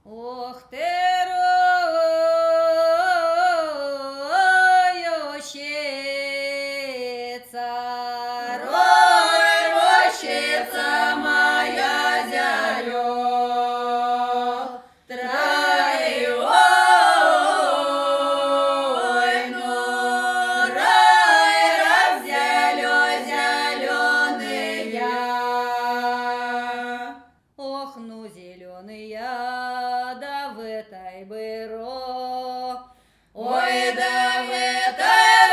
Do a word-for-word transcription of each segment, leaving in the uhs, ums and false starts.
Ох ты, рощица, рощица моя зеленая, ой, ну рай зеленый, ох, ну зеленый я, да в этой быро, ой, да в этой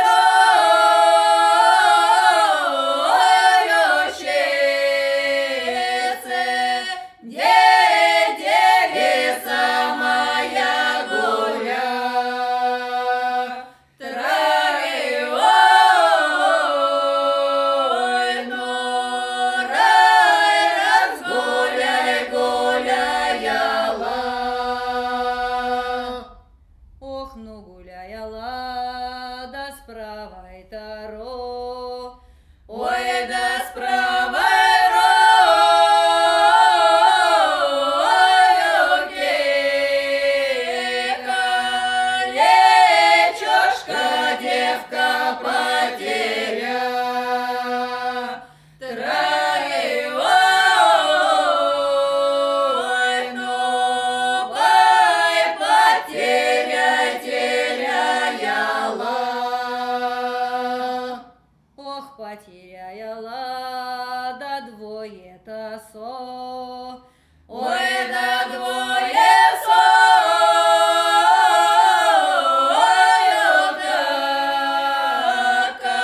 рощице, где девица моя гуля, трай, ой, ну рай разгуляй, гуляяла, ох, ну гуляяла, да с правой таро, ой, да с правой рокейка, лечошка девка потеря, трай, ой, ну пой потеря теряяла, ох, потеряяла, да двое тосо, ой, да двое со, ой, однако,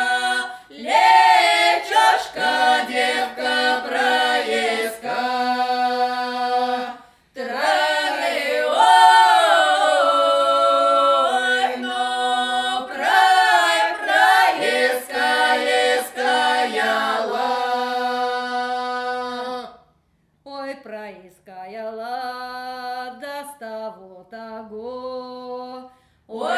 лечошка девка проеска, трай, ой, ну прай проеска, ескаяла, ой, проискаяла, да с того того, ой,